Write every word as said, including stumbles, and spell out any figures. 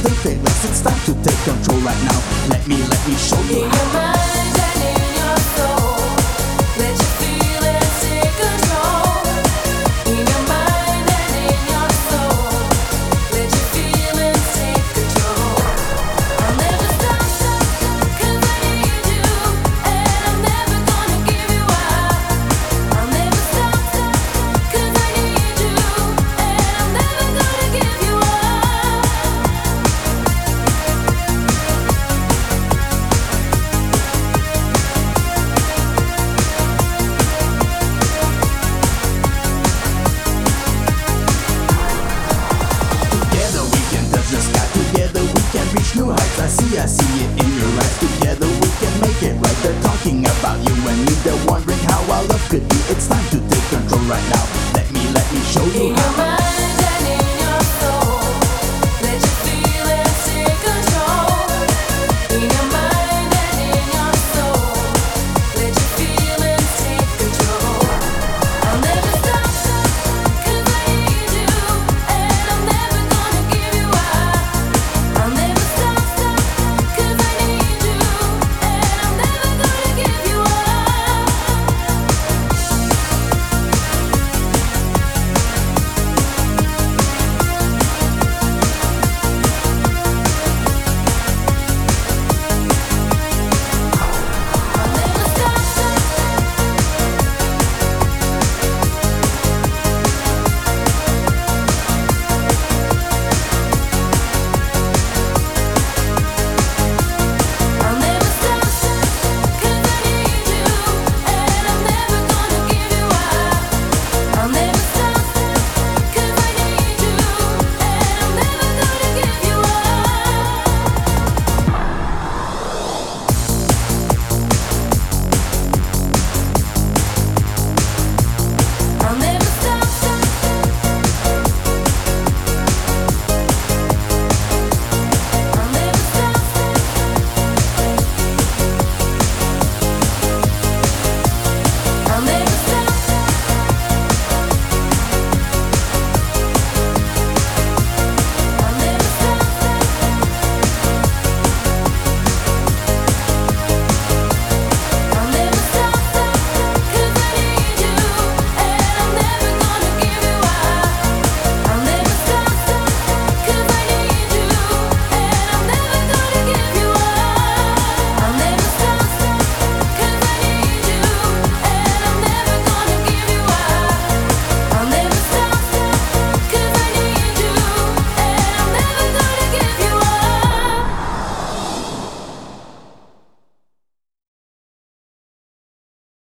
they fade less. It's time to take control right now. Let me, let me show you. In your mind and in your soul, let your feelings take control. In your mind and in your soul, let your feelings take control. I'll never stop, cause I need you, and I'm never gonna give you up. I'll never stop, cause I need you, and I'm never gonna give you up. Together we can touch the sky. Together we can reach new heights. I see, I see it in your eyes. Together we can make it right. They're talking about you and me. They're wondering how our love could be. It's time to take control right now. Let me, let me show you